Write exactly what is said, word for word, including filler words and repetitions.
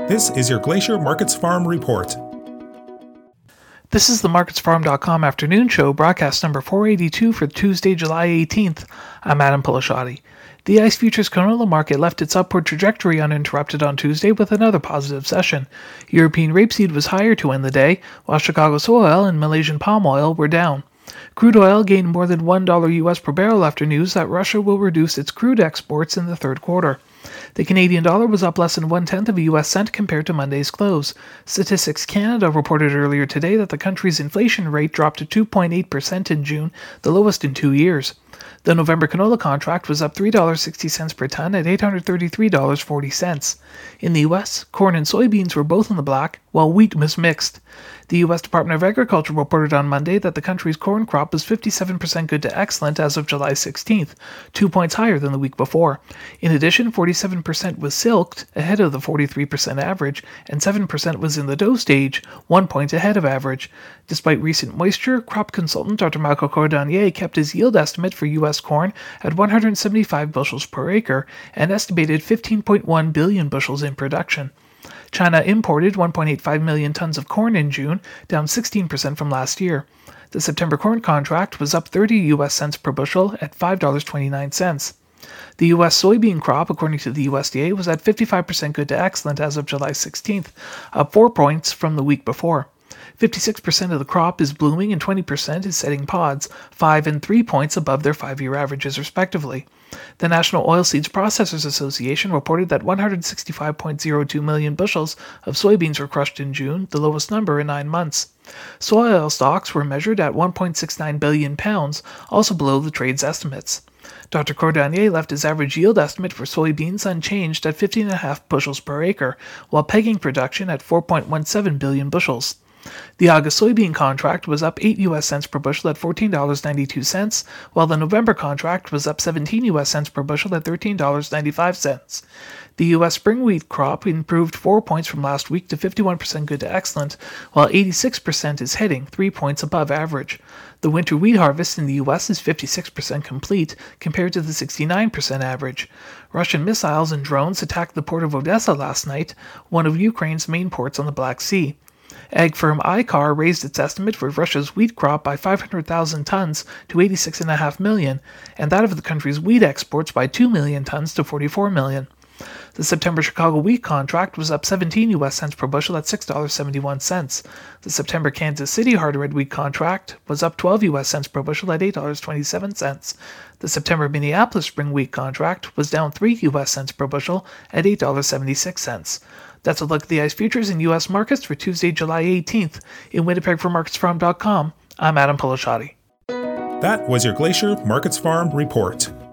This is your Glacier Markets Farm Report. This is the markets farm dot com afternoon show, broadcast number four eighty-two for Tuesday, July eighteenth. I'm Adam Pilasciatti. The ICE futures canola market left its upward trajectory uninterrupted on Tuesday with another positive session. European rapeseed was higher to end the day, while Chicago soy oil and Malaysian palm oil were down. Crude oil gained more than one dollar U S per barrel after news that Russia will reduce its crude exports in the third quarter. The Canadian dollar was up less than one-tenth of a U S cent compared to Monday's close. Statistics Canada reported earlier today that the country's inflation rate dropped to two point eight percent in June, the lowest in two years. The November canola contract was up three dollars and sixty cents per ton at eight hundred thirty-three dollars and forty cents. In the U S, corn and soybeans were both in the black, while wheat was mixed. The U S Department of Agriculture reported on Monday that the country's corn crop was fifty-seven percent good to excellent as of July sixteenth, two points higher than the week before. In addition, forty-seven percent was silked, ahead of the forty-three percent average, and seven percent was in the dough stage, one point ahead of average. Despite recent moisture, crop consultant Doctor Michael Cordonnier kept his yield estimate for U S corn at one hundred seventy-five bushels per acre and estimated fifteen point one billion bushels in production. China imported one point eight five million tons of corn in June, down sixteen percent from last year. The September corn contract was up thirty U S cents per bushel at five dollars and twenty-nine cents. The U S soybean crop, according to the U S D A, was at fifty-five percent good to excellent as of July sixteenth, up four points from the week before. fifty-six percent of the crop is blooming and twenty percent is setting pods, five and three points above their five-year averages respectively. The National Oilseeds Processors Association reported that one hundred sixty-five point zero two million bushels of soybeans were crushed in June, the lowest number in nine months. Soy oil stocks were measured at one point six nine billion pounds, also below the trade's estimates. Doctor Cordonnier left his average yield estimate for soybeans unchanged at fifteen point five bushels per acre, while pegging production at four point one seven billion bushels. The August soybean contract was up eight U S cents per bushel at fourteen dollars and ninety-two cents, while the November contract was up seventeen U S cents per bushel at thirteen dollars and ninety-five cents. The U S spring wheat crop improved four points from last week to fifty-one percent good to excellent, while eighty-six percent is heading, three points above average. The winter wheat harvest in the U S is fifty-six percent complete, compared to the sixty-nine percent average. Russian missiles and drones attacked the port of Odessa last night, one of Ukraine's main ports on the Black Sea. Ag firm I C A R raised its estimate for Russia's wheat crop by five hundred thousand tons to eighty-six point five million, and that of the country's wheat exports by two million tons to forty-four million. The September Chicago wheat contract was up seventeen U S cents per bushel at six dollars and seventy-one cents. The September Kansas City hard red wheat contract was up twelve U S cents per bushel at eight dollars and twenty-seven cents. The September Minneapolis spring wheat contract was down three U S cents per bushel at eight dollars and seventy-six cents. That's a look at the ICE futures in U S markets for Tuesday, July eighteenth. In Winnipeg for markets farm dot com, I'm Adam Pilasciatti. That was your Glacier Markets Farm Report.